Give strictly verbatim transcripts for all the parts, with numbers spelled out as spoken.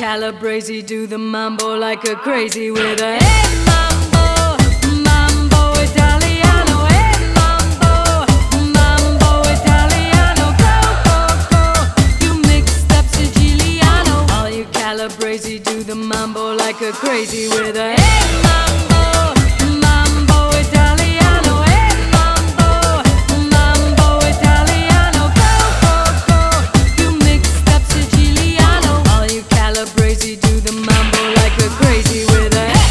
Calabrese do the mambo like a crazy with a hey mambo, mambo Italiano, hey mambo, mambo Italiano, go, go, go. You mixed up Siciliano. All you Calabrese do the mambo like a crazy with a hey mambo, mambo Italiano, hey mambo, mambo Italiano, go, go, go. You mixed up Siciliano. All you Calabrese do the mambo like a crazy with a hey.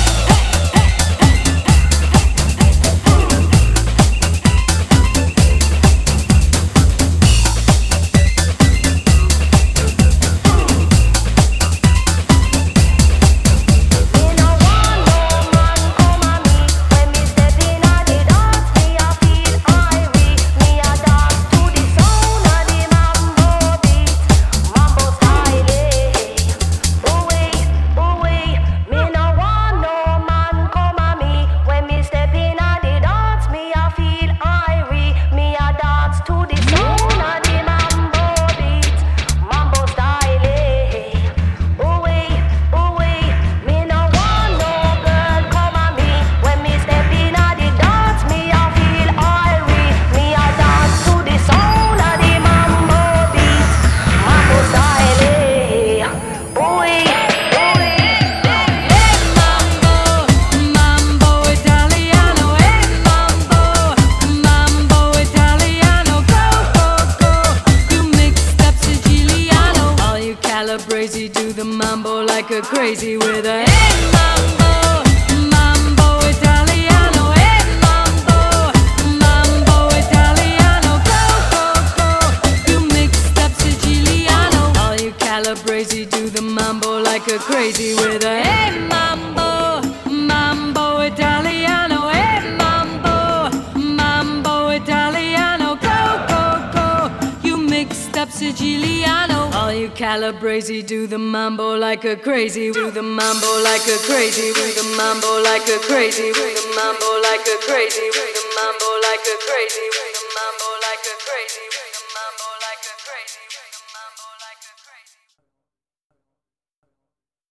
Calabrese do the mambo like a crazy with a hey mambo, mambo Italiano, hey mambo, mambo Italiano, go, go, go. You mixed up Siciliano. All you Calabrese do the mambo like a crazy with a hey mambo, mambo Italiano, hey mambo, mambo Italiano, go, go, go. You mixed up Siciliano. All you Calabrese do the mambo like a crazy, do the mambo like a crazy, do the mambo like a crazy, do the mambo like a crazy, do the mambo like a crazy, do the mambo like a crazy, do the mambo like a crazy, do the mambo